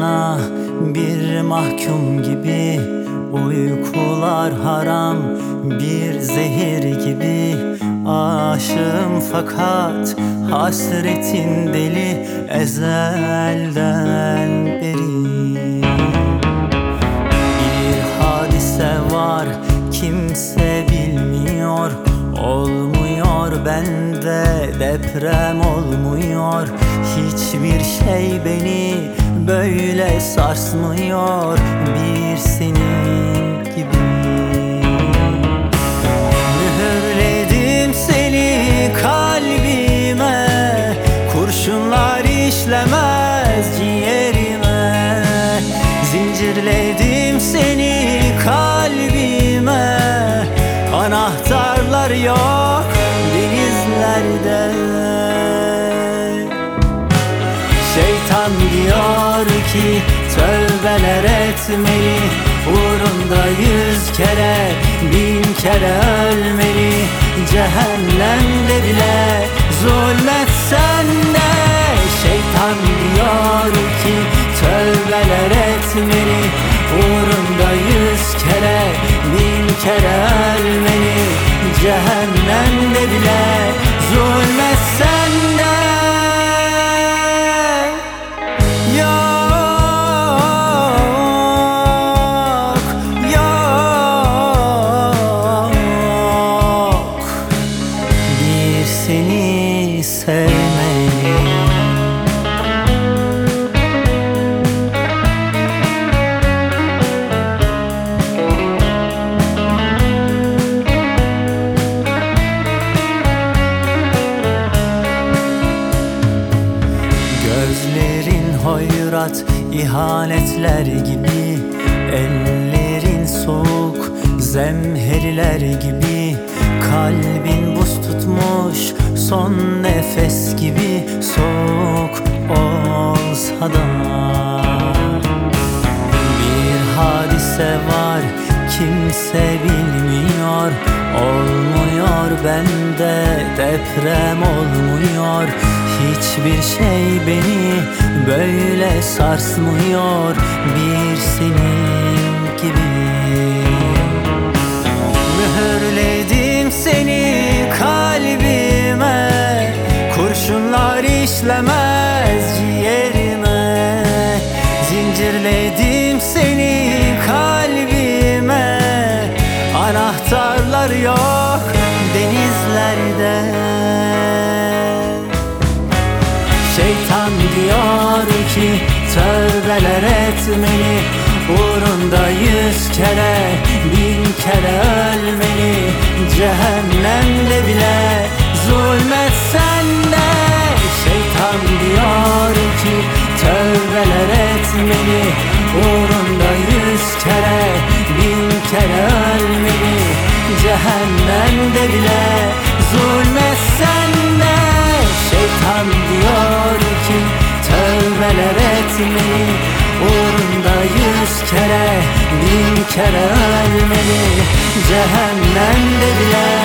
sana bir mahkum gibi. Uykular haram bir zehir gibi. Aşığım fakat hasretin deli ezelden beri. Bir hadise var kimse bilmiyor. Olmuyor bende deprem olmuyor. Hiçbir şey beni böyle sarsmıyor bir senin gibi. Mühürledim seni kalbime, kurşunlar işlemez ciğerime. Zincirledim seni kalbime, anahtarlar yok denizlerde. Şeytan diyor ki tövbeler etmeli, uğrunda 100 kere 1000 kere ölmeli. Cehennemde bile zulmetsen de şeytan diyor ki tövbeler etmeli, uğrunda 100 kere 1000 kere ölmeli. Cehennemde bile zulmetsen de. Seni sevmeli. Gözlerin hoyrat ihanetler gibi. Ellerin soğuk zemheriler gibi. Kalbin buz tutmuş son nefes gibi. Soğuk olsa da bir hadise var kimse bilmiyor. Olmuyor bende deprem olmuyor. Hiçbir şey beni böyle sarsmıyor bir senin gibi. Mühürledim seni kalbime, kurşunlar işlemez ciğerime. Zincirledim seni kalbime, anahtarlar yok denizlerde. Şeytan diyor ki tövbeler etmeli, uğrunda 100 kere 1000 kere ölmeli. Cehennemde bile zulmetsen de şeytan diyor ki tövbeler etmeli, uğrunda 100 kere 1000 kere ölmeli. Cehennemde bile zulmetsen de şeytan diyor ki tövbeler etmeli, uğrunda 100 kere 1000 kere ölmeli. Cehennemde bile